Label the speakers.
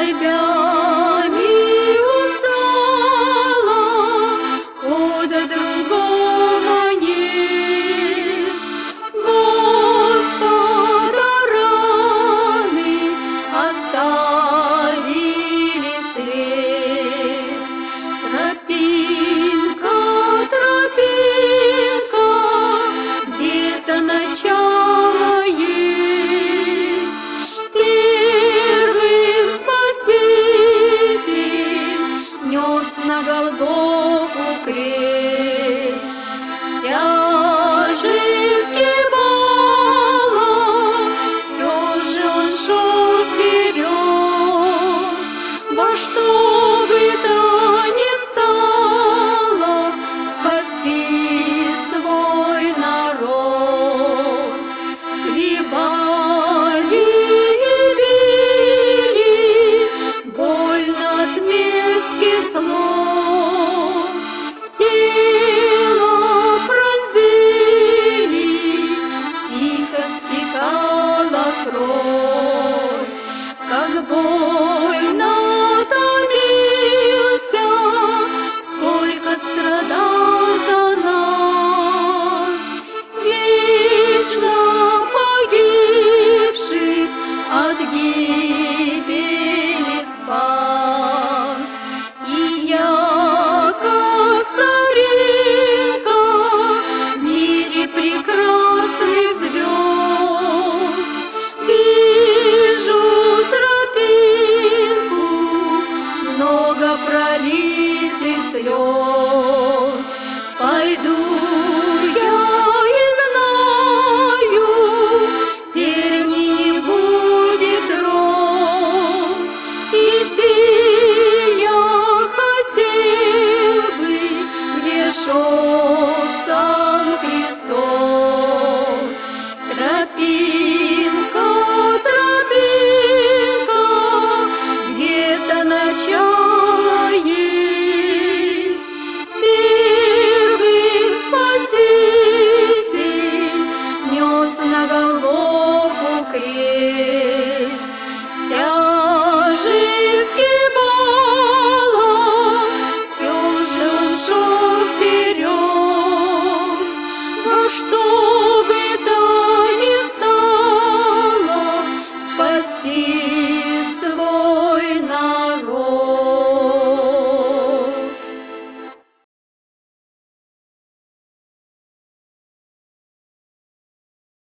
Speaker 1: скорбями устала, хода другого нет. Господа раны оставили след. Тропинка, тропинка, где-то начало есть. Первым Спаситель нес на Голгофу крест. Тяжесть сгибала, все же он шел вперед. Во что бы то ни стало спасти свой народ. Хлебали и били, больно от мерзких слов. Тело пронзили, тихо стекала кровь. Как больно томился, сколько страдал за нас. Вечно погибших от гибели спас. И я, косаринка, в мире прекрасных звезд, вижу тропинку, много пролив.